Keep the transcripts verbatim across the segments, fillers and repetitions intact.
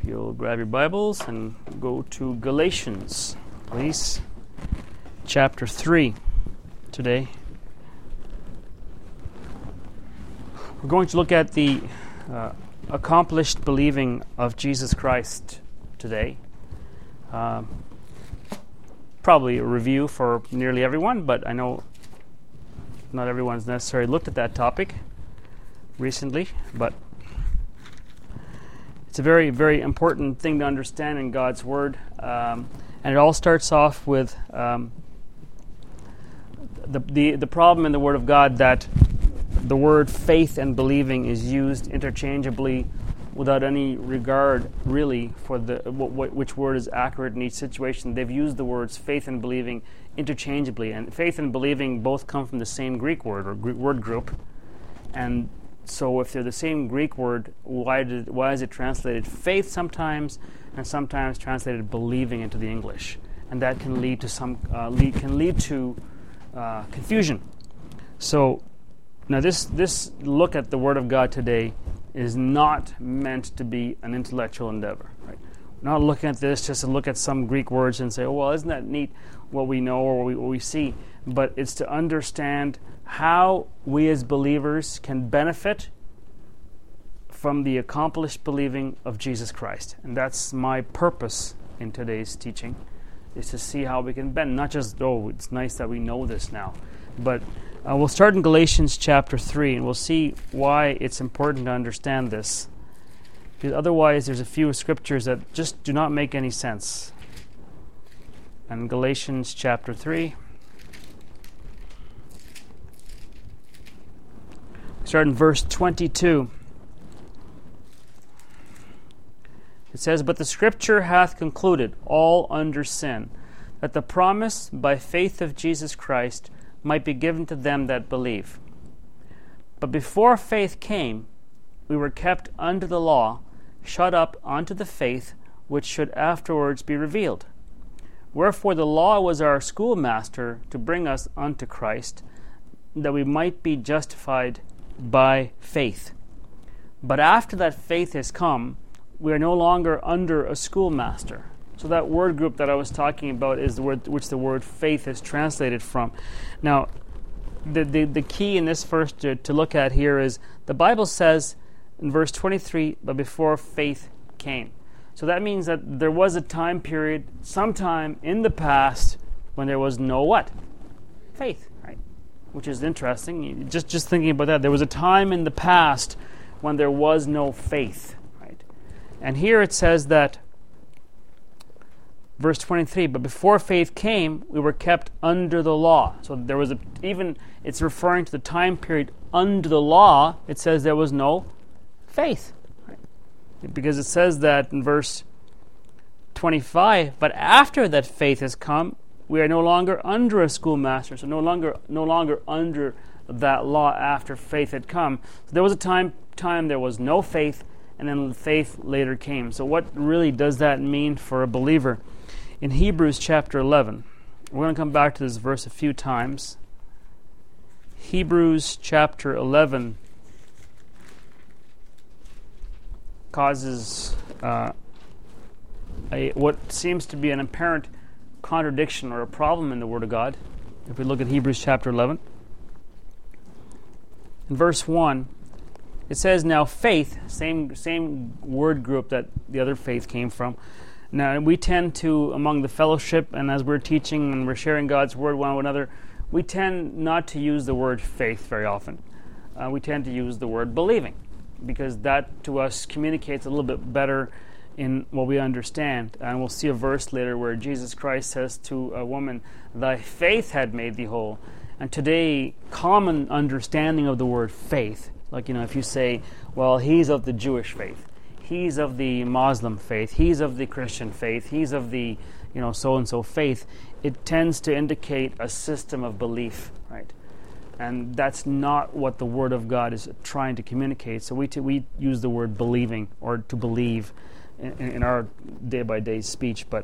you'll grab your Bibles and go to Galatians, please. Chapter three today. We're going to look at the uh, accomplished believing of Jesus Christ today. Um, probably a review for nearly everyone, but I know not everyone's necessarily looked at that topic recently, but it's a very, very important thing to understand in God's Word. Um, and it all starts off with um, the, the the problem in the Word of God that the word faith and believing is used interchangeably without any regard, really, for the w- w- which word is accurate in each situation. They've used the words faith and believing interchangeably. And faith and believing both come from the same Greek word or Greek word group. And so if they're the same Greek word, why did why is it translated faith sometimes and sometimes translated believing into the English? And that can lead to some uh, lead, can lead to uh, confusion. So now this this look at the Word of God today is not meant to be an intellectual endeavor. Right? We're not looking at this just to look at some Greek words and say, oh, well, isn't that neat what we know or what we, what we see? But it's to understand how we as believers can benefit from the accomplished believing of Jesus Christ. And that's my purpose in today's teaching, is to see how we can benefit. Not just, oh, it's nice that we know this now. But uh, we'll start in Galatians chapter three, and we'll see why it's important to understand this. Because otherwise, there's a few scriptures that just do not make any sense. And Galatians chapter three. Start in verse twenty-two. It says, "But the Scripture hath concluded all under sin, that the promise by faith of Jesus Christ might be given to them that believe. But before faith came, we were kept under the law, shut up unto the faith which should afterwards be revealed. Wherefore the law was our schoolmaster to bring us unto Christ, that we might be justified by faith. But after that faith has come, we are no longer under a schoolmaster." So that word group that I was talking about is the word which the word faith is translated from. Now, the the, the key in this verse to, to look at here is the Bible says in verse twenty-three, "But before faith came." So that means that there was a time period, sometime in the past, when there was no what? Faith, right? Which is interesting. Just just thinking about that, there was a time in the past when there was no faith, right? And here it says that, verse twenty-three, "But before faith came, we were kept under the law." So there was a, even, it's referring to the time period under the law, it says there was no faith. Right? Because it says that in verse twenty-five, "But after that faith has come, we are no longer under a schoolmaster." So no longer no longer under that law after faith had come. So there was a time time there was no faith, and then faith later came. So what really does that mean for a believer? In Hebrews chapter eleven, we're going to come back to this verse a few times. Hebrews chapter eleven causes uh, a what seems to be an apparent contradiction or a problem in the Word of God. If we look at Hebrews chapter eleven, in verse one, it says, "Now faith," same same word group that the other faith came from. Now, we tend to, among the fellowship, and as we're teaching and we're sharing God's Word one with another, we tend not to use the word faith very often. Uh, we tend to use the word believing, because that, to us, communicates a little bit better in what we understand. And we'll see a verse later where Jesus Christ says to a woman, "Thy faith had made thee whole." And today, common understanding of the word faith, like, you know, if you say, well, he's of the Jewish faith, he's of the Muslim faith, he's of the Christian faith, he's of the, you know, so-and-so faith, it tends to indicate a system of belief, right? And that's not what the Word of God is trying to communicate. So we t- we use the word believing, or to believe, in, in our day-by-day speech. But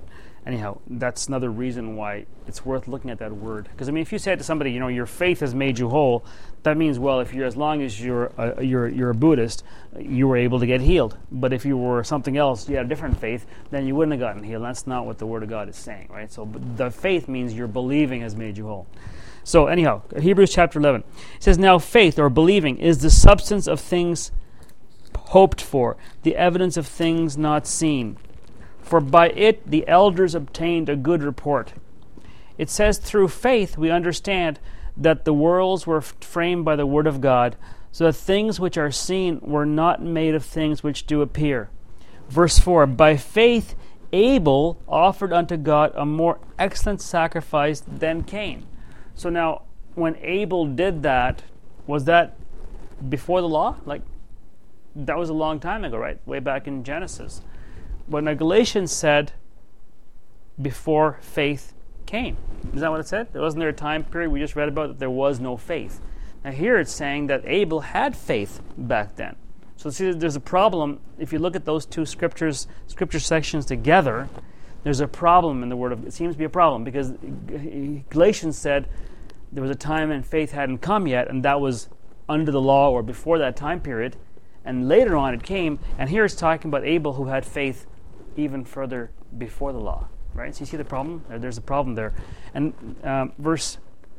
anyhow, that's another reason why it's worth looking at that word. Because I mean, if you said to somebody, you know, your faith has made you whole, that means, well, if you're as long as you're a, you're you're a Buddhist, you were able to get healed. But if you were something else, you had a different faith, then you wouldn't have gotten healed. That's not what the Word of God is saying, right? So the faith means your believing has made you whole. So anyhow, Hebrews chapter eleven. It says, now faith, or believing, is the substance of things hoped for, the evidence of things not seen. For by it the elders obtained a good report. It says, through faith we understand that the worlds were framed by the word of God, so that things which are seen were not made of things which do appear. Verse four, by faith Abel offered unto God a more excellent sacrifice than Cain. So now, when Abel did that, was that before the law? Like, that was a long time ago, right? Way back in Genesis. But now Galatians said, before faith came. Is that what it said? There wasn't there a time period we just read about that there was no faith. Now here it's saying that Abel had faith back then. So see, there's a problem. If you look at those two scriptures, scripture sections together, there's a problem in the Word of. It seems to be a problem because Galatians said there was a time when faith hadn't come yet, and that was under the law or before that time period. And later on it came, and here it's talking about Abel who had faith even further before the law. Right? So you see the problem? There's a problem there. And um, verse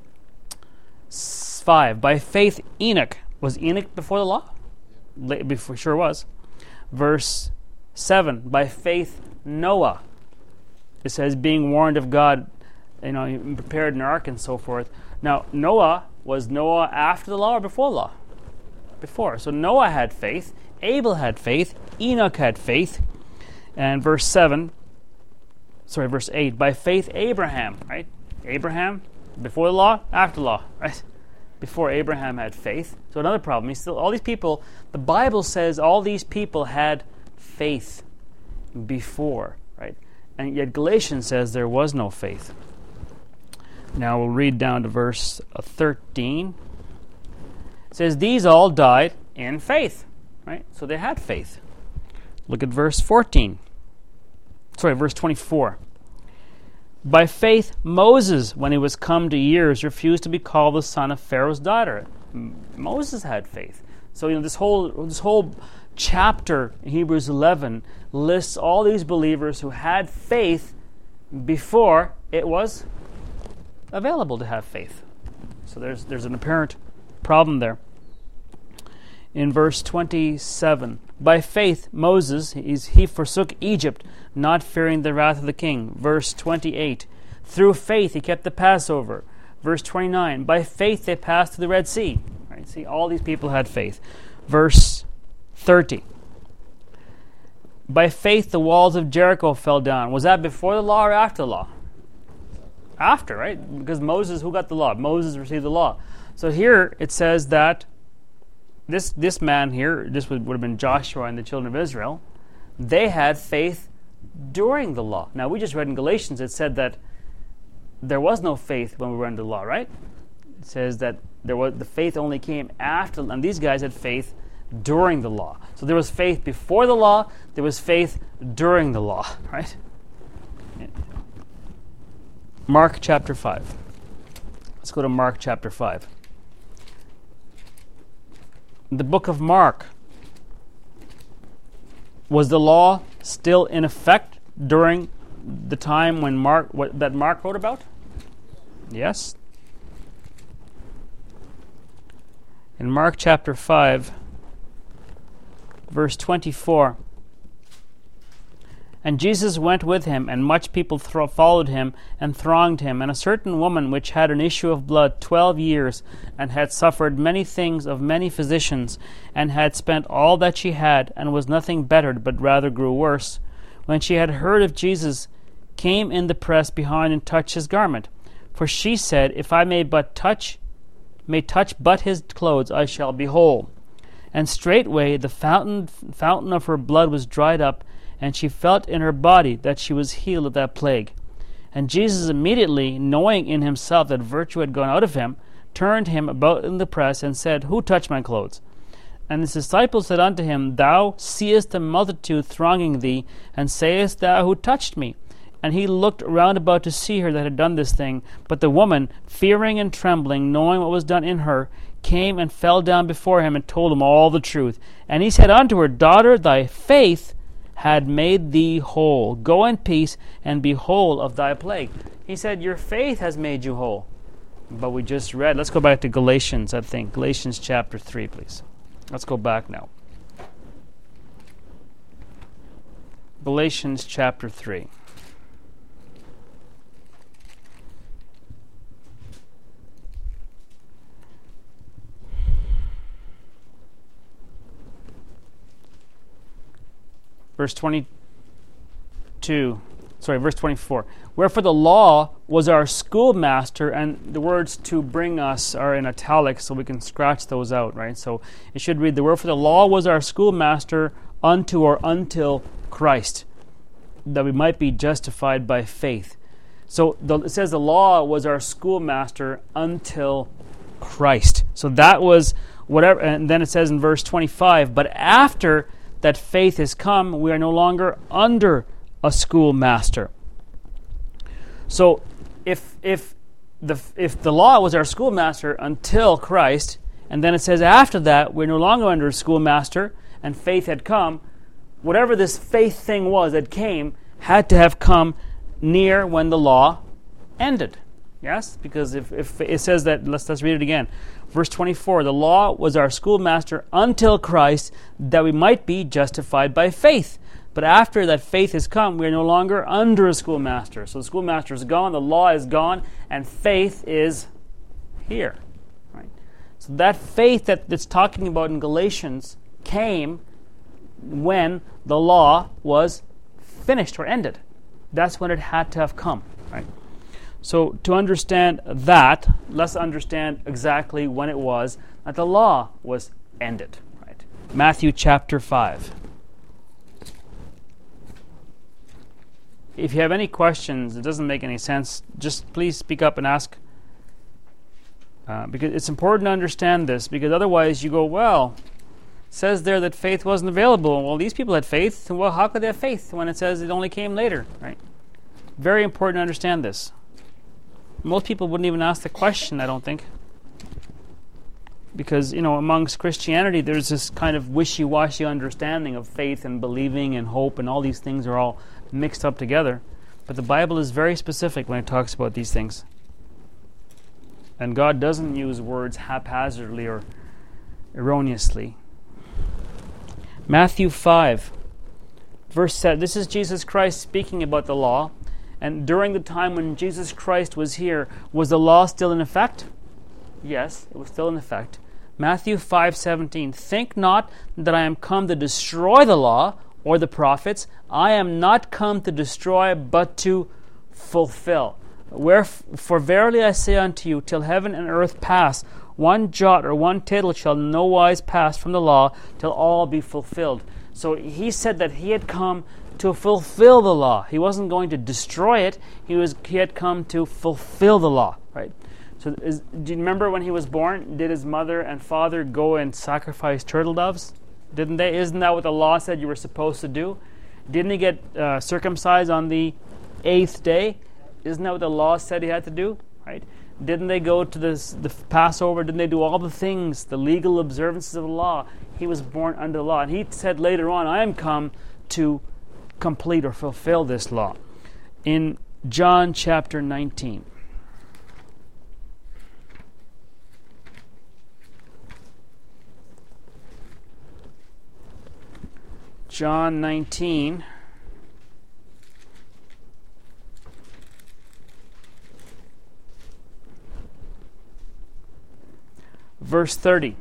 five, by faith Enoch. Was Enoch before the law? Before, sure was. Verse seven, by faith Noah. It says, being warned of God, you know, he prepared an ark and so forth. Now, Noah, was Noah after the law or before the law? Before. So Noah had faith, Abel had faith, Enoch had faith. And verse seven, sorry, verse eight, by faith Abraham, right? Abraham, before the law, after the law, right? Before Abraham had faith. So another problem, he's still, all these people, the Bible says all these people had faith before, right? And yet Galatians says there was no faith. Now we'll read down to verse thirteen. It says, these all died in faith, right? So they had faith. Look at verse fourteen. Sorry, verse twenty-four. By faith Moses, when he was come to years, refused to be called the son of Pharaoh's daughter. M- Moses had faith. So you know this whole this whole chapter in Hebrews eleven lists all these believers who had faith before it was available to have faith. So there's there's an apparent problem there. In verse twenty-seven, by faith Moses, he forsook Egypt, not fearing the wrath of the king. Verse twenty-eight, through faith he kept the Passover. Verse twenty-nine, by faith they passed through the Red Sea. Right? See, all these people had faith. Verse thirty, by faith the walls of Jericho fell down. Was that before the law or after the law? After, right? Because Moses, who got the law? Moses received the law. So here it says that This this man here, this would, would have been Joshua and the children of Israel, they had faith during the law. Now, we just read in Galatians, it said that there was no faith when we were under the law, right? It says that there was the faith only came after, and these guys had faith during the law. So there was faith before the law, there was faith during the law, right? Mark chapter five. Let's go to Mark chapter five. The book of Mark. Was the law still in effect during the time when Mark what, that Mark wrote about? Yes. In Mark chapter five, verse twenty-four. And Jesus went with him, and much people thro- followed him, and thronged him. And a certain woman which had an issue of blood twelve years, and had suffered many things of many physicians, and had spent all that she had, and was nothing bettered, but rather grew worse, when she had heard of Jesus, came in the press behind and touched his garment. For she said, If I may but touch, may touch but his clothes, I shall be whole. And straightway the fountain fountain of her blood was dried up, and she felt in her body that she was healed of that plague. And Jesus immediately, knowing in himself that virtue had gone out of him, turned him about in the press, and said, Who touched my clothes? And his disciples said unto him, Thou seest the multitude thronging thee, and sayest thou, Who touched me? and he looked round about to see her that had done this thing. But the woman, fearing and trembling, knowing what was done in her, came and fell down before him and told him all the truth. And he said unto her, Daughter, thy faith had made thee whole. Go in peace and be whole of thy plague. He said, your faith has made you whole. But we just read, let's go back to Galatians, I think. Galatians chapter three, please. Let's go back now. Galatians chapter three. Verse twenty-two, sorry, verse twenty-four. Wherefore the law was our schoolmaster, and the words to bring us are in italics, so we can scratch those out, right? So it should read, the wherefore the law was our schoolmaster unto or until Christ, that we might be justified by faith. So the, it says the law was our schoolmaster until Christ. So that was whatever, and then it says in verse twenty-five, but after that faith has come, we are no longer under a schoolmaster. So if if the if the law was our schoolmaster until Christ, and then it says after that we're no longer under a schoolmaster and faith had come, whatever this faith thing was that came had to have come near when the law ended. Yes? Because if, if it says that, let's let's read it again. Verse twenty-four, the law was our schoolmaster until Christ, that we might be justified by faith. But after that faith has come, we are no longer under a schoolmaster. So the schoolmaster is gone, the law is gone, and faith is here. Right? So that faith that it's talking about in Galatians came when the law was finished or ended. That's when it had to have come. Right? So to understand that, let's understand exactly when it was that the law was ended. Right? Matthew chapter five. If you have any questions, it doesn't make any sense, just please speak up and ask. Uh, because it's important to understand this, because otherwise you go, well, it says there that faith wasn't available. Well, these people had faith. Well, how could they have faith when it says it only came later? Right? Very important to understand this. Most people wouldn't even ask the question, I don't think. Because, you know, amongst Christianity, there's this kind of wishy-washy understanding of faith and believing and hope, and all these things are all mixed up together. But the Bible is very specific when it talks about these things. And God doesn't use words haphazardly or erroneously. Matthew five, verse seven. This is Jesus Christ speaking about the law. And during the time when Jesus Christ was here, was the law still in effect? Yes, it was still in effect. Matthew five seventeen. Think not that I am come to destroy the law or the prophets. I am not come to destroy, but to fulfill. Wherefore verily I say unto you, till heaven and earth pass, one jot or one tittle shall no wise pass from the law, till all be fulfilled. So he said that he had come to fulfill the law. He wasn't going to destroy it. He was he had come to fulfill the law. Right? So is, do you remember when he was born? Did his mother and father go and sacrifice turtle doves? Didn't they? Isn't that what the law said you were supposed to do? Didn't he get uh, circumcised on the eighth day? Isn't that what the law said he had to do? Right? Didn't they go to this, the Passover? Didn't they do all the things, the legal observances of the law? He was born under the law. And he said later on, I am come to complete or fulfill this law. In John chapter nineteen. John nineteen. Verse thirty.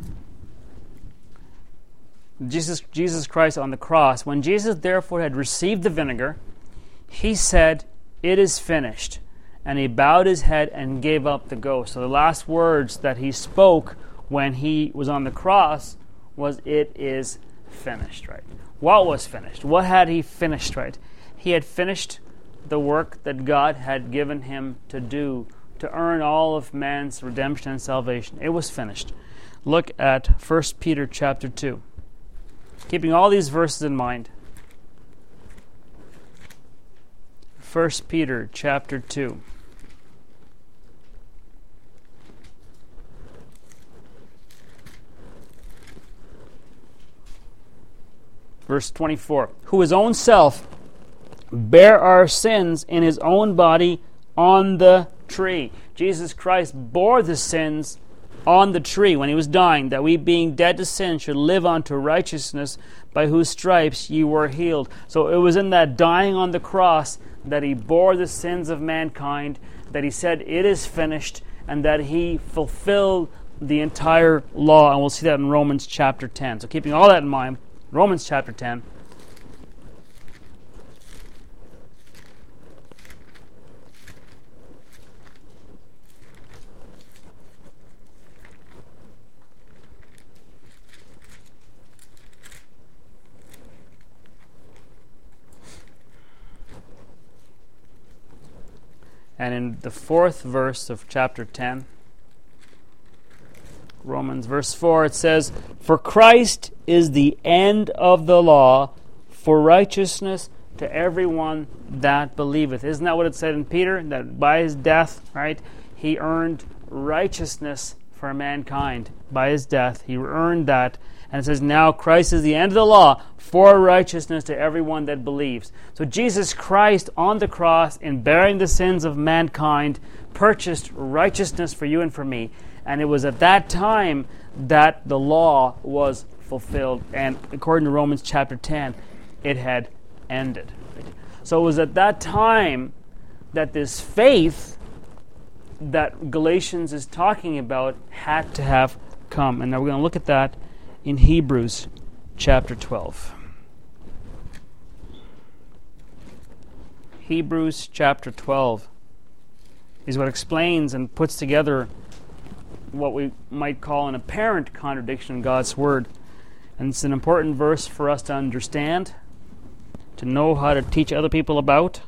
Jesus, Jesus Christ on the cross. When Jesus therefore had received the vinegar, he said, it is finished. And he bowed his head and gave up the ghost. So the last words that he spoke when he was on the cross was, it is finished, right? What was finished? What had he finished, right? He had finished the work that God had given him to do to earn all of man's redemption and salvation. It was finished. Look at First Peter chapter two. Keeping all these verses in mind. First Peter chapter two. Verse twenty-four. Who his own self bare our sins in his own body on the tree. Jesus Christ bore the sins on the tree when he was dying, that we being dead to sin should live unto righteousness, by whose stripes ye were healed. So it was in that dying on the cross that he bore the sins of mankind, that he said it is finished, and that he fulfilled the entire law. And we'll see that in Romans chapter ten. So keeping all that in mind, Romans chapter ten. And in the fourth verse of chapter ten, Romans verse four, it says, For Christ is the end of the law for righteousness to everyone that believeth. Isn't that what it said in Peter? That by his death, right, he earned righteousness for mankind. By his death, he earned that. And it says, now Christ is the end of the law for righteousness to everyone that believes. So Jesus Christ on the cross, in bearing the sins of mankind, purchased righteousness for you and for me. And it was at that time that the law was fulfilled. And according to Romans chapter ten, it had ended. So it was at that time that this faith that Galatians is talking about had to have come. And now we're going to look at that in Hebrews chapter twelve. Hebrews chapter twelve is what explains and puts together what we might call an apparent contradiction in God's Word. And it's an important verse for us to understand, to know how to teach other people about.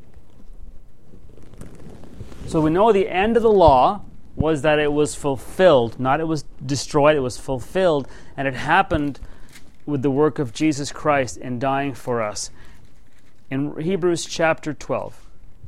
So we know the end of the law was that it was fulfilled, not it was destroyed, it was fulfilled, and it happened with the work of Jesus Christ in dying for us. In Hebrews chapter twelve,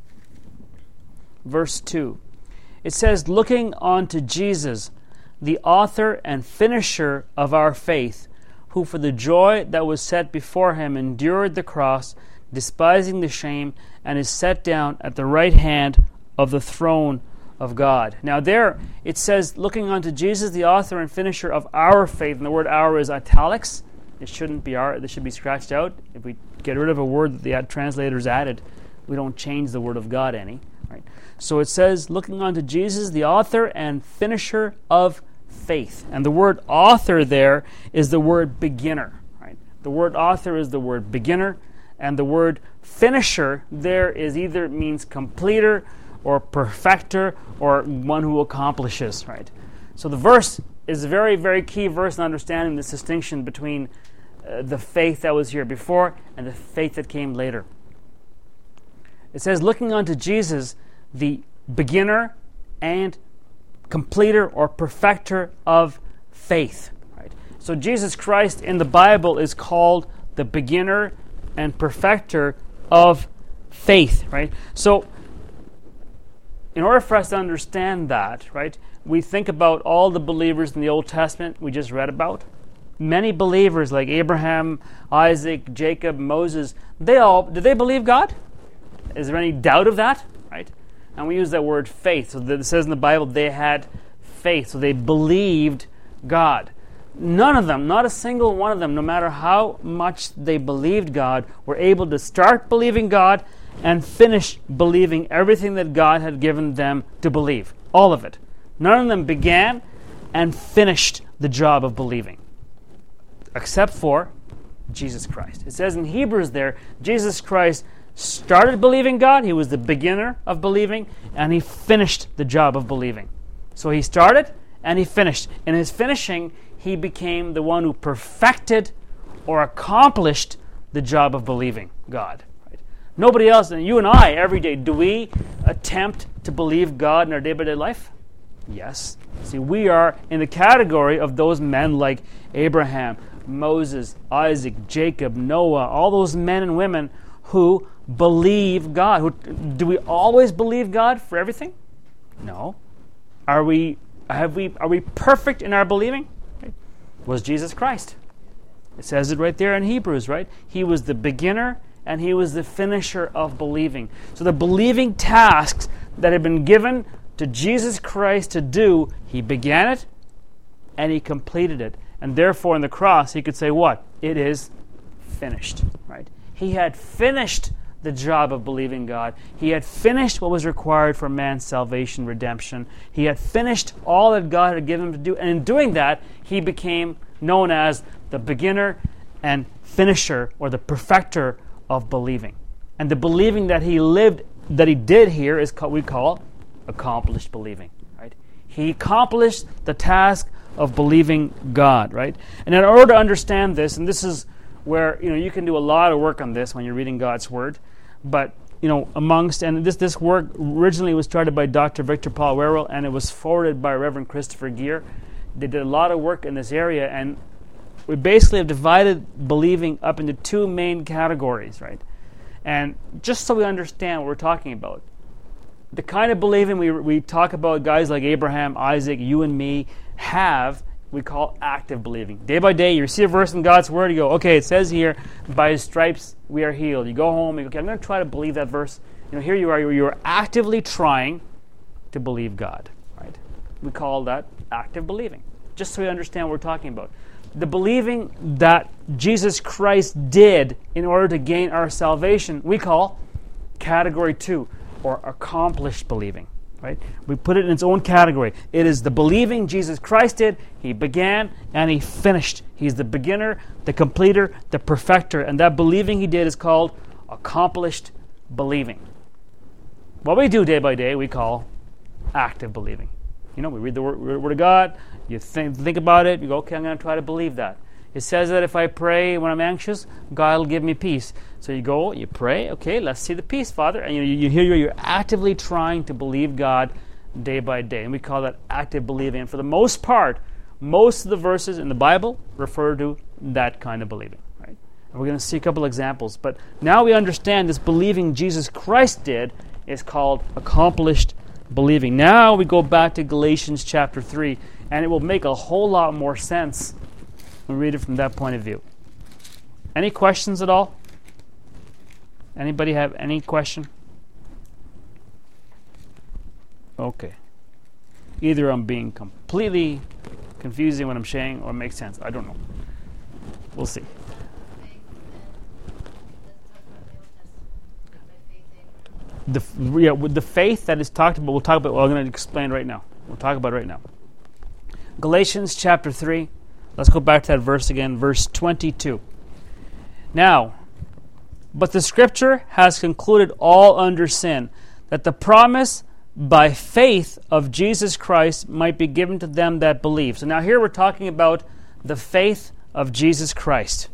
verse two, it says, looking unto Jesus, the author and finisher of our faith, who for the joy that was set before him endured the cross, despising the shame, and is set down at the right hand of the throne of God. Now there it says, looking unto Jesus, the author and finisher of our faith, and the word our is italics. It shouldn't be our, it should be scratched out. If we get rid of a word that the translators added, we don't change the word of God any. Right? So it says, looking unto Jesus, the author and finisher of faith. And the word author there is the word beginner. Right? The word author is the word beginner, and the word finisher there is either means completer, or perfecter, or one who accomplishes, right? So the verse is a very, very key verse in understanding this distinction between uh, the faith that was here before and the faith that came later. It says, looking unto Jesus, the beginner and completer or perfecter of faith, right? So Jesus Christ in the Bible is called the beginner and perfecter of faith, right? So in order for us to understand that, right, we think about all the believers in the Old Testament we just read about. Many believers like Abraham, Isaac, Jacob, Moses, they all, did they believe God? Is there any doubt of that? Right? And we use that word faith. So it says in the Bible they had faith. So they believed God. None of them, not a single one of them, no matter how much they believed God, were able to start believing God and finish believing everything that God had given them to believe. All of it. None of them began and finished the job of believing. Except for Jesus Christ. It says in Hebrews there, Jesus Christ started believing God. He was the beginner of believing, and he finished the job of believing. So he started and he finished. In his finishing, he became the one who perfected or accomplished the job of believing God. Nobody else, and you and I, every day, do we attempt to believe God in our day-by-day life? Yes. See, we are in the category of those men like Abraham, Moses, Isaac, Jacob, Noah, all those men and women who believe God. Who, do we always believe God for everything? No. Are we have we are we perfect in our believing? Right. Was Jesus Christ. It says it right there in Hebrews, right? He was the beginner and he was the finisher of believing. So the believing tasks that had been given to Jesus Christ to do, he began it and he completed it. And therefore on the cross he could say what? It is finished, right? He had finished the job of believing God. He had finished what was required for man's salvation, redemption. He had finished all that God had given him to do. And in doing that, he became known as the beginner and finisher, or the perfecter of believing. And the believing that he lived, that he did here, is what we call accomplished believing, right? He accomplished the task of believing God, right? And in order to understand this, and this is where, you know, you can do a lot of work on this when you're reading God's Word, but, you know, amongst, and this this work originally was started by Doctor Victor Paul Werrell, and it was forwarded by Reverend Christopher Gear. They did a lot of work in this area, and we basically have divided believing up into two main categories, right? And just so we understand what we're talking about, the kind of believing we we talk about, guys like Abraham, Isaac, you and me have, we call active believing. Day by day, you receive a verse in God's Word, you go, okay, it says here, by His stripes we are healed. You go home, you go, okay, I'm going to try to believe that verse. You know, here you are, you're actively trying to believe God, right? We call that active believing, just so we understand what we're talking about. The believing that Jesus Christ did in order to gain our salvation, we call category two, or accomplished believing. Right? We put it in its own category. It is the believing Jesus Christ did. He began and he finished. He's the beginner, the completer, the perfecter. And that believing he did is called accomplished believing. What we do day by day, we call active believing. You know, we read the Word, word of God, you think, think about it, you go, okay, I'm going to try to believe that. It says that if I pray when I'm anxious, God will give me peace. So you go, you pray, okay, let's see the peace, Father. And you, you hear you're actively trying to believe God day by day. And we call that active believing. And for the most part, most of the verses in the Bible refer to that kind of believing. Right? And we're going to see a couple examples. But now we understand this believing Jesus Christ did is called accomplished believing. Now we go back to Galatians chapter three, and it will make a whole lot more sense when we read it from that point of view. Any questions at all? Anybody have any question? Okay. Either I'm being completely confusing what I'm saying, or it makes sense. I don't know. We'll see. The yeah, with the faith that is talked about, we'll talk about. Well, I'm going to explain right now. We'll talk about it right now. Galatians chapter three. Let's go back to that verse again, verse twenty-two. Now, but the Scripture has concluded all under sin, that the promise by faith of Jesus Christ might be given to them that believe. So now here we're talking about the faith of Jesus Christ.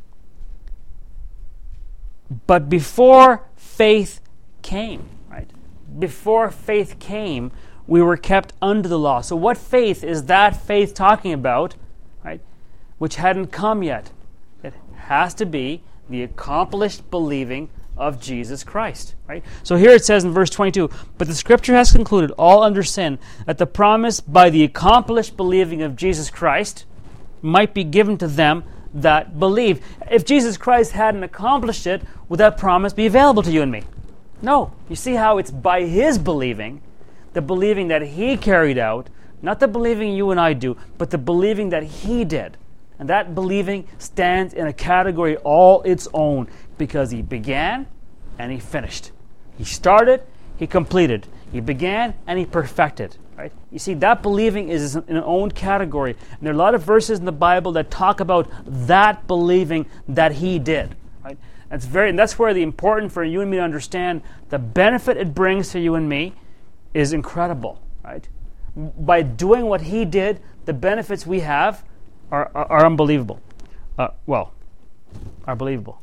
But before faith came, right? Before faith came, we were kept under the law. So what faith is that faith talking about? Right, which hadn't come yet. It has to be the accomplished believing of Jesus Christ. Right? So here it says in verse twenty-two, but the Scripture has concluded all under sin, that the promise by the accomplished believing of Jesus Christ might be given to them that believe. If Jesus Christ hadn't accomplished it, would that promise be available to you and me? No. You see how it's by His believing, the believing that He carried out, not the believing you and I do, but the believing that He did. And that believing stands in a category all its own, because He began and He finished. He started, He completed. He began and He perfected. Right? You see, that believing is in its own category. And there are a lot of verses in the Bible that talk about that believing that He did. Right? That's very, and that's where the important for you and me to understand the benefit it brings to you and me is incredible. Right? By doing what He did, the benefits we have are, are, are unbelievable. Uh, well, are believable.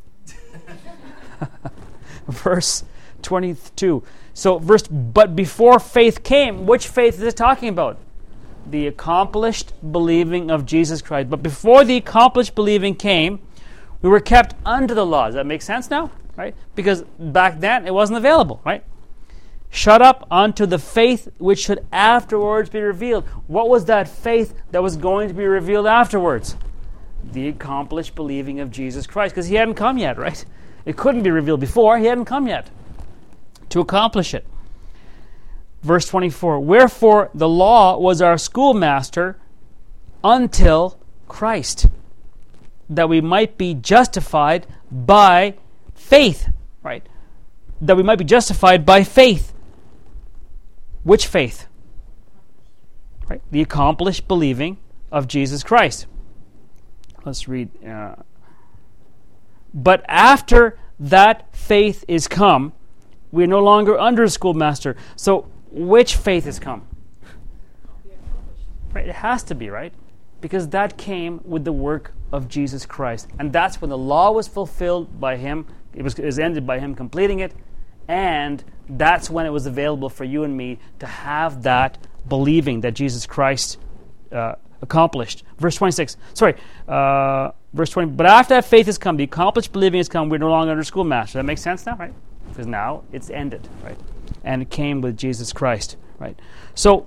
Verse twenty-two. So, verse, but before faith came, which faith is it talking about? The accomplished believing of Jesus Christ. But before the accomplished believing came, we were kept under the law. Does that make sense now? right? Because back then it wasn't available, right? Shut up unto the faith which should afterwards be revealed. What was that faith that was going to be revealed afterwards? The accomplished believing of Jesus Christ, because he hadn't come yet, right? It couldn't be revealed before. He hadn't come yet to accomplish it. Verse twenty-four, wherefore the law was our schoolmaster until Christ, that we might be justified by faith, right? That we might be justified by faith. Which faith? Right? The accomplished believing of Jesus Christ. Let's read. Uh, but after that faith is come, we are no longer under a schoolmaster. So, which faith has come? Right? It has to be, right? Because that came with the work of Jesus Christ. And that's when the law was fulfilled by him. It was, it was ended by him completing it. And that's when it was available for you and me to have that believing that Jesus Christ uh, accomplished. Verse twenty-six. Sorry. Uh, verse twenty. But after that faith has come, the accomplished believing has come, we're no longer under schoolmaster. That makes sense now, right? Because now it's ended, right? And it came with Jesus Christ, right? So,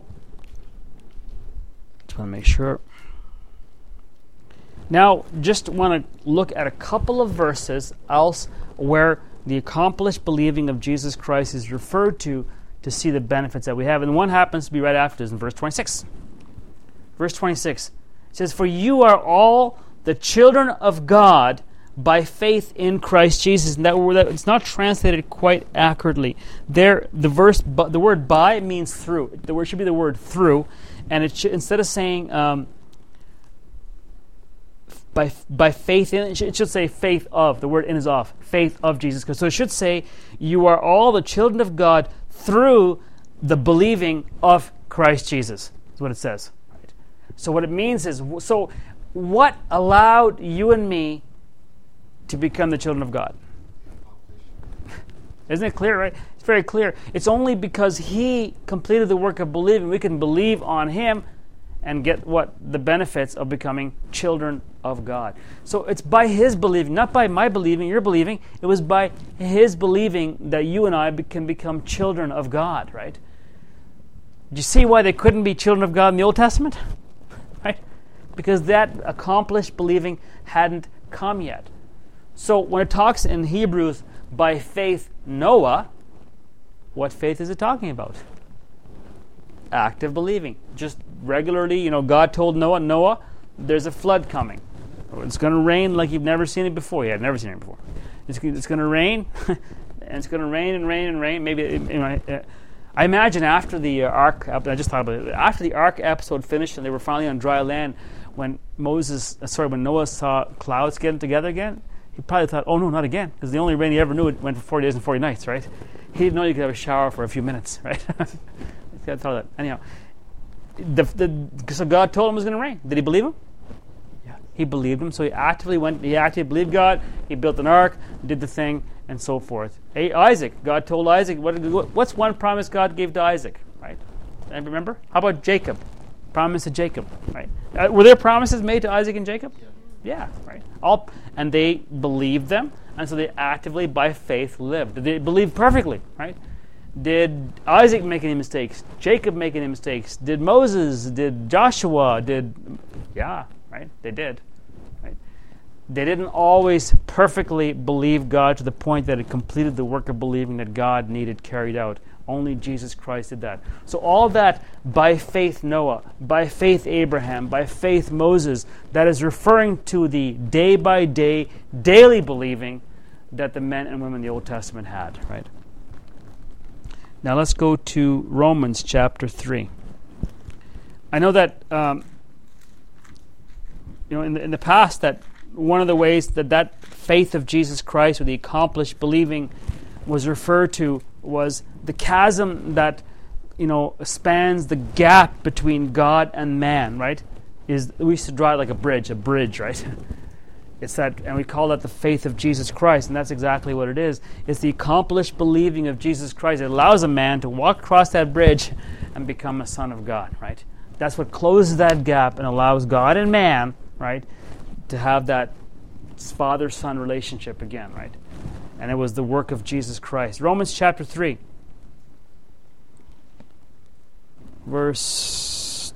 just want to make sure. Now, just want to look at a couple of verses else where the accomplished believing of Jesus Christ is referred to to see the benefits that we have. And one happens to be right after this in verse twenty-six. Verse twenty-six says, for you are all the children of God by faith in Christ Jesus. And that word, it's not translated quite accurately. There, the verse, the word by means through. The word should be the word through. And it should, instead of saying um, by by faith in, it should, it should say faith of. The word in is off. Faith of Jesus Christ. So it should say, you are all the children of God through the believing of Christ Jesus. That's what it says. Right? So what it means is, so what allowed you and me to become the children of God? Isn't it clear, right? It's very clear. It's only because he completed the work of believing we can believe on him and get what? The benefits of becoming children of God. So it's by his believing, not by my believing, your believing. It was by his believing that you and I be- can become children of God, right? Do you see why they couldn't be children of God in the Old Testament? Right? Because that accomplished believing hadn't come yet. So when it talks in Hebrews, by faith Noah, what faith is it talking about? Active believing. Just regularly, you know, God told Noah, Noah, there's a flood coming. It's going to rain like you've never seen it before. He had never seen it before. It's, it's going to rain, and it's going to rain and rain and rain. Maybe, you know, I imagine after the uh, ark, I just thought about it, after the ark episode finished and they were finally on dry land, when Moses, uh, sorry, when Noah saw clouds getting together again, he probably thought, oh no, not again, because the only rain he ever knew it went for forty days and forty nights, right? He didn't know you could have a shower for a few minutes, right? I thought that. Anyhow, the, the, so God told him it was going to rain. Did he believe him? Yeah. He believed him, so he actively went, he actively believed God, he built an ark, did the thing, and so forth. Hey, Isaac, God told Isaac, what, what's one promise God gave to Isaac, right? Anybody remember? How about Jacob? Promise to Jacob, right? Uh, were there promises made to Isaac and Jacob? Yeah. Yeah, right. All, and they believed them, and so they actively, by faith, lived. They believed perfectly, right? Did Isaac make any mistakes? Jacob make any mistakes? Did Moses? Did Joshua? Did... Yeah, right? They did. Right? They didn't always perfectly believe God to the point that it completed the work of believing that God needed carried out. Only Jesus Christ did that. So all that by faith Noah, by faith Abraham, by faith Moses, that is referring to the day-by-day, daily believing that the men and women in the Old Testament had, right? Now let's go to Romans chapter three. I know that um, you know in the, in the past that one of the ways that that faith of Jesus Christ or the accomplished believing was referred to was the chasm that you know spans the gap between God and man, right? Is we used to draw it like a bridge, a bridge, right? It's that, and we call that the faith of Jesus Christ, and that's exactly what it is. It's the accomplished believing of Jesus Christ. It allows a man to walk across that bridge and become a son of God, right? That's what closes that gap and allows God and man, right, to have that father-son relationship again, right? and it was the work of Jesus Christ. Romans chapter three, verse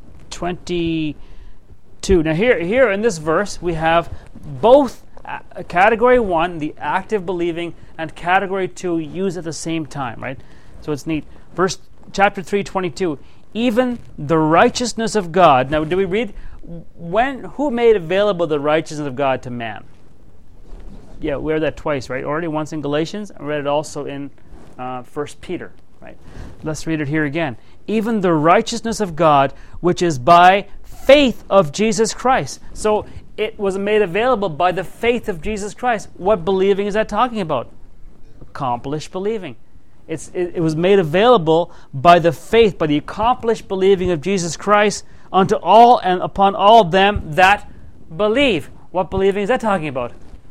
twenty-two. Now here, here in this verse, we have both uh, category one, the active believing, and category two used at the same time, right? So it's neat. Verse chapter three, twenty-two. Even the righteousness of God. Now, do we read? When who made available the righteousness of God to man? Yeah, we read that twice, right? Already once in Galatians. I read it also in uh, First Peter, right? Let's read it here again. Even the righteousness of God, which is by faith of Jesus Christ. So it was made available by the faith of Jesus Christ. What believing is that talking about? Accomplished believing. It's, it, it was made available by the faith, by the accomplished believing of Jesus Christ unto all and upon all them that believe. What believing is that talking about?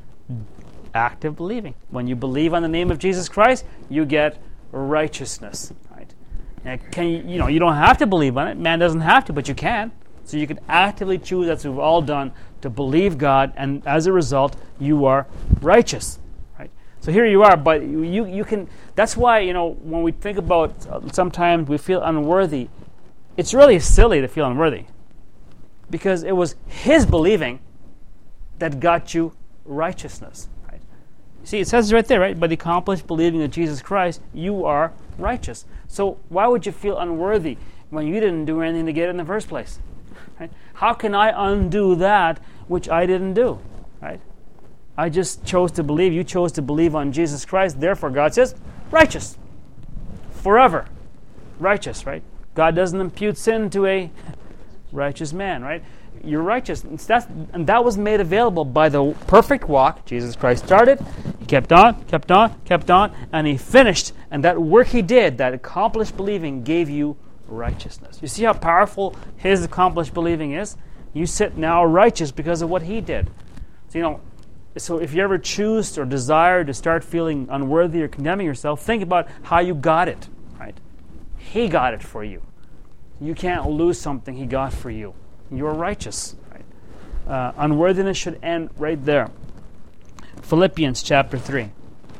Active believing. When you believe on the name of Jesus Christ, you get righteousness. Right? And can you, you know, you don't have to believe on it. Man doesn't have to, but you can. So you can actively choose, as we've all done, to believe God, and as a result, you are righteous. So here you are, but you you can. That's why, you know, when we think about uh, sometimes we feel unworthy, it's really silly to feel unworthy, because it was His believing that got you righteousness. Right? See, it says right there, right? By the accomplished believing of Jesus Christ, you are righteous. So why would you feel unworthy when you didn't do anything to get it in the first place? Right? How can I undo that which I didn't do? Right? I just chose to believe. You chose to believe on Jesus Christ. Therefore, God says, righteous. Forever. Righteous, right? God doesn't impute sin to a righteous man, right? You're righteous. And, that's, and that was made available by the perfect walk. Jesus Christ started. He kept on, kept on, kept on, and He finished. And that work He did, that accomplished believing, gave you righteousness. You see how powerful His accomplished believing is? You sit now righteous because of what He did. So, you know, So if you ever choose or desire to start feeling unworthy or condemning yourself, think about how you got it, right? He got it for you. You can't lose something He got for you. You're righteous, right? Uh, unworthiness should end right there. Philippians chapter three.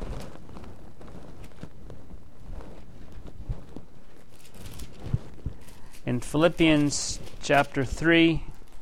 In Philippians chapter three,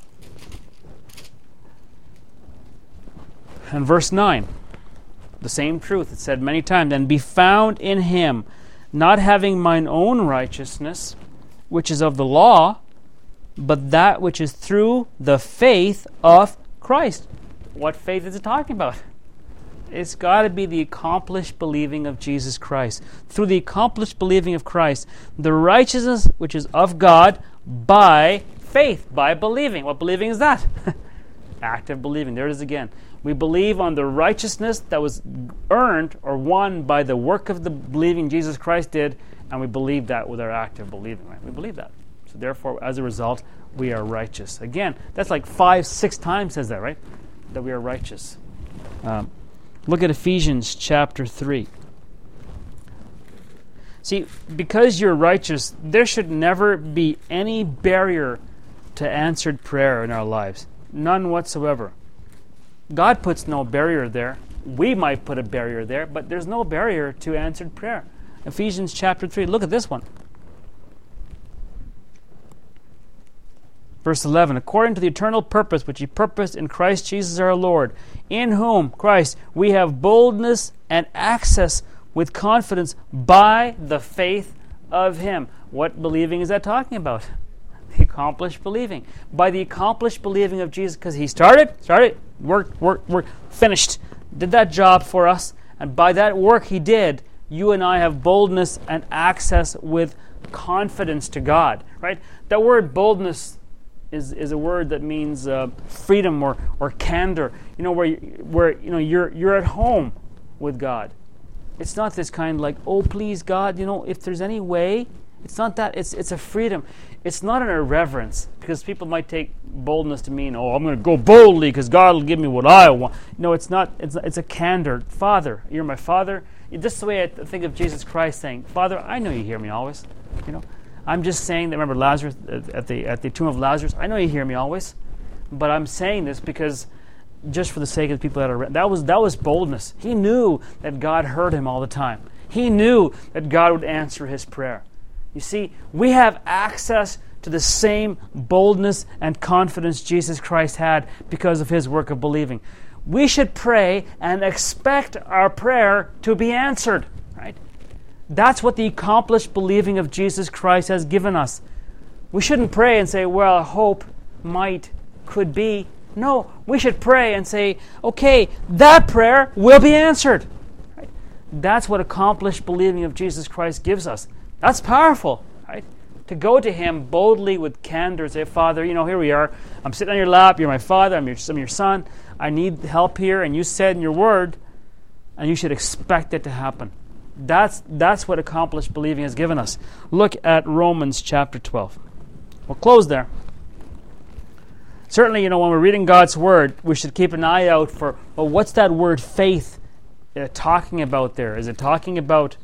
and verse nine, the same truth. It said many times, and be found in Him, not having mine own righteousness, which is of the law, but that which is through the faith of Christ. What faith is it talking about? It's got to be the accomplished believing of Jesus Christ. Through the accomplished believing of Christ, the righteousness which is of God by faith, by believing. What believing is that? Active believing. There it is again. We believe on the righteousness that was earned or won by the work of the believing Jesus Christ did, and we believe that with our active believing. Right? We believe that. So therefore, as a result, we are righteous. Again, that's like five, six times says that, right? That we are righteous. Um, look at Ephesians chapter three. See, because you're righteous, there should never be any barrier to answered prayer in our lives. None whatsoever. God puts no barrier there. We might put a barrier there, but there's no barrier to answered prayer. Ephesians chapter three, look at this one. Verse eleven, according to the eternal purpose which He purposed in Christ Jesus our Lord, in whom, Christ, we have boldness and access with confidence by the faith of Him. What believing is that talking about? The accomplished believing. By the accomplished believing of Jesus, because He started, started, worked, worked, worked, finished, did that job for us, and by that work He did, you and I have boldness and access with confidence to God. Right? That word boldness is, is a word that means uh, freedom or, or candor. You know, where you, where you know you're you're at home with God. It's not this kind like, oh please God, you know, if there's any way. It's not that. It's it's a freedom. It's not an irreverence, because people might take boldness to mean, oh, I'm going to go boldly because God will give me what I want. No, it's not. It's it's a candor. Father, you're my Father. Just the way I think of Jesus Christ saying, Father, I know you hear me always. You know, I'm just saying that. Remember Lazarus at the at the tomb of Lazarus. I know you hear me always, but I'm saying this because just for the sake of the people that are that was that was boldness. He knew that God heard him all the time. He knew that God would answer his prayer. You see, we have access to the same boldness and confidence Jesus Christ had because of his work of believing. We should pray and expect our prayer to be answered, right? That's what the accomplished believing of Jesus Christ has given us. We shouldn't pray and say, well, hope, might, could be. No, we should pray and say, okay, that prayer will be answered. Right? That's what accomplished believing of Jesus Christ gives us. That's powerful, right? To go to him boldly with candor and say, Father, you know, here we are. I'm sitting on your lap. You're my Father. I'm your, I'm your Son. I need help here. And you said in your word, and you should expect it to happen. That's, that's what accomplished believing has given us. Look at Romans chapter twelve. We'll close there. Certainly, you know, when we're reading God's word, we should keep an eye out for, well, what's that word faith uh, talking about there? Is it talking about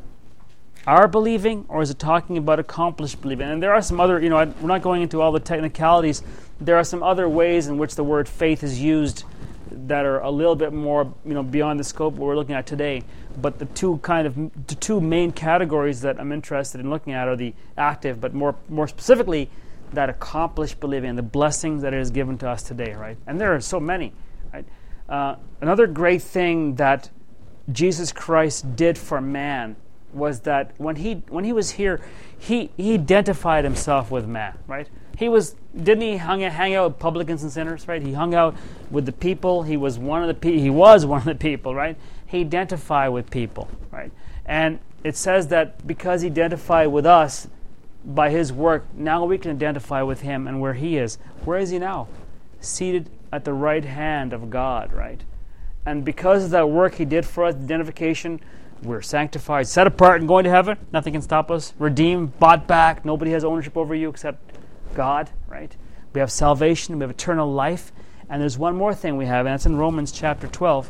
our believing, or is it talking about accomplished believing? And there are some other, you know, we're not going into all the technicalities. There are some other ways in which the word faith is used that are a little bit more, you know, beyond the scope of what we're looking at today. But the two kind of, the two main categories that I'm interested in looking at are the active, but more, more specifically, that accomplished believing and the blessings that it has given to us today, right? And there are so many, right? Uh, another great thing that Jesus Christ did for man was that when he when he was here, he he identified himself with man, right? He was didn't he hung, hang out with publicans and sinners, right? He hung out with the people. He was one of the pe- he was one of the people, right? He identified with people, right? And it says that because he identified with us by his work, now we can identify with him and where he is. Where is he now? Seated at the right hand of God, right? And because of that work he did for us, identification, we're sanctified, set apart, and going to heaven. Nothing can stop us. Redeemed, bought back. Nobody has ownership over you except God, right? We have salvation. We have eternal life. And there's one more thing we have, and that's in Romans chapter twelve.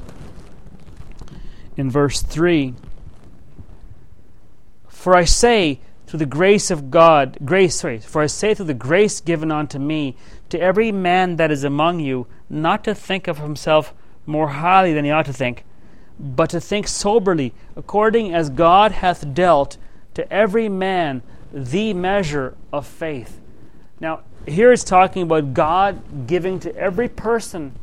In verse three. For I say, through the grace of God, grace, sorry, for I say through the grace given unto me, to every man that is among you, not to think of himself more highly than he ought to think, but to think soberly, according as God hath dealt to every man the measure of faith. Now, here it's talking about God giving to every person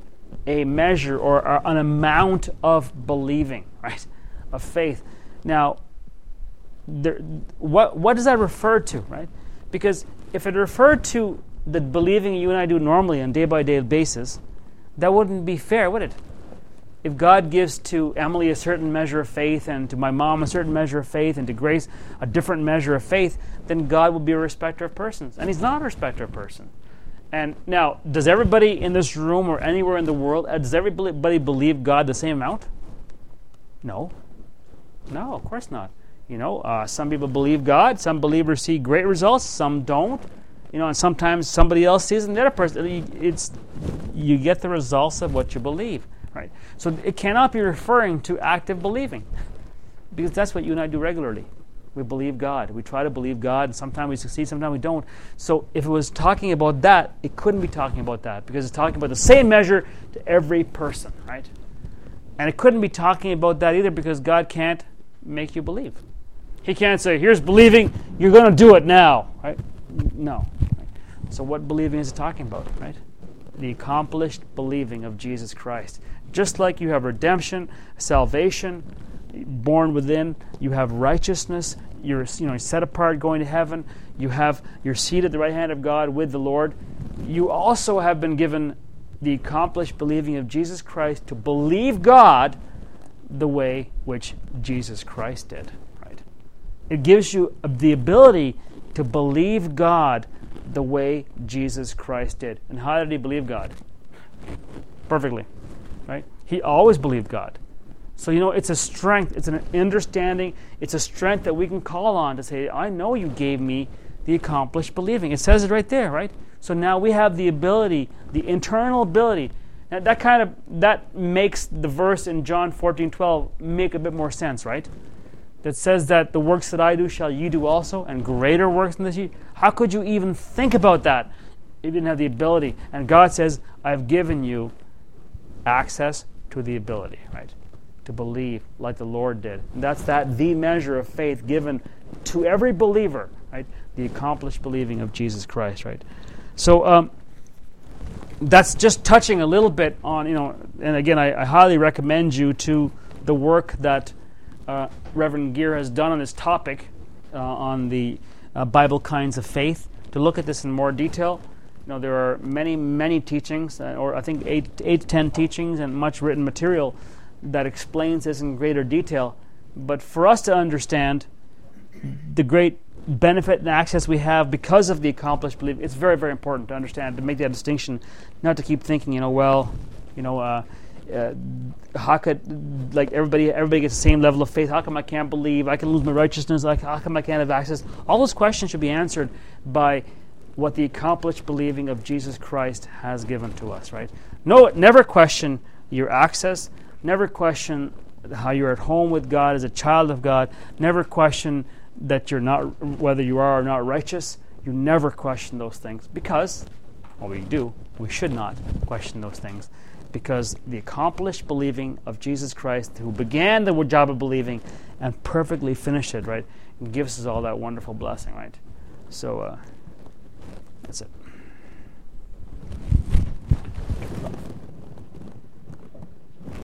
a measure or an amount of believing, right? Of faith. Now, there, what what does that refer to, right? Because if it referred to the believing you and I do normally on a day-by-day basis, that wouldn't be fair, would it? If God gives to Emily a certain measure of faith and to my mom a certain measure of faith and to Grace a different measure of faith, then God will be a respecter of persons. And he's not a respecter of persons. And now, does everybody in this room or anywhere in the world, uh, does everybody believe God the same amount? No. No, of course not. You know, uh, some people believe God, some believers see great results, some don't. You know, and sometimes somebody else sees it and the other person. It's, you get the results of what you believe. Right. So it cannot be referring to active believing, because that's what you and I do regularly. We believe God. We try to believe God, and sometimes we succeed, sometimes we don't. So if it was talking about that, it couldn't be talking about that, because it's talking about the same measure to every person, right? And it couldn't be talking about that either, because God can't make you believe. He can't say, here's believing, you're going to do it now, right? No. Right? So what believing is it talking about, right? The accomplished believing of Jesus Christ. Just like you have redemption, salvation, born within, you have righteousness, you're you know set apart going to heaven, you have your seat at the right hand of God with the Lord. You also have been given the accomplished believing of Jesus Christ to believe God the way which Jesus Christ did. Right? It gives you the ability to believe God the way Jesus Christ did. And how did he believe God? Perfectly. Right? He always believed God. So, you know, it's a strength, it's an understanding, it's a strength that we can call on to say, I know you gave me the accomplished believing. It says it right there, right? So now we have the ability, the internal ability. Now that kind of, that makes the verse in John fourteen twelve make a bit more sense, right? That says that the works that I do shall you do also, and greater works than this you. How could you even think about that if you didn't have the ability? And God says, I've given you access to the ability, right? To believe like the Lord did. And that's that the measure of faith given to every believer, right? The accomplished believing of Jesus Christ, right? So um, that's just touching a little bit on, you know, and again, I, I highly recommend you to the work that uh, Reverend Gear has done on this topic uh, on the uh, Bible kinds of faith, to look at this in more detail. You know, there are many, many teachings, uh, or I think eight, eight to ten teachings and much written material that explains this in greater detail. But for us to understand the great benefit and access we have because of the accomplished belief, it's very, very important to understand, to make that distinction, not to keep thinking, you know, well, you know, uh, uh, how could, like, everybody everybody gets the same level of faith, how come I can't believe, I can lose my righteousness, like, how come I can't have access? All those questions should be answered by what the accomplished believing of Jesus Christ has given to us, right? No, never question your access. Never question how you're at home with God as a child of God. Never question that you're not, whether you are or not righteous. You never question those things because, well, we do, we should not question those things, because the accomplished believing of Jesus Christ, who began the job of believing and perfectly finished it, right, and gives us all that wonderful blessing, right? So uh, that's it.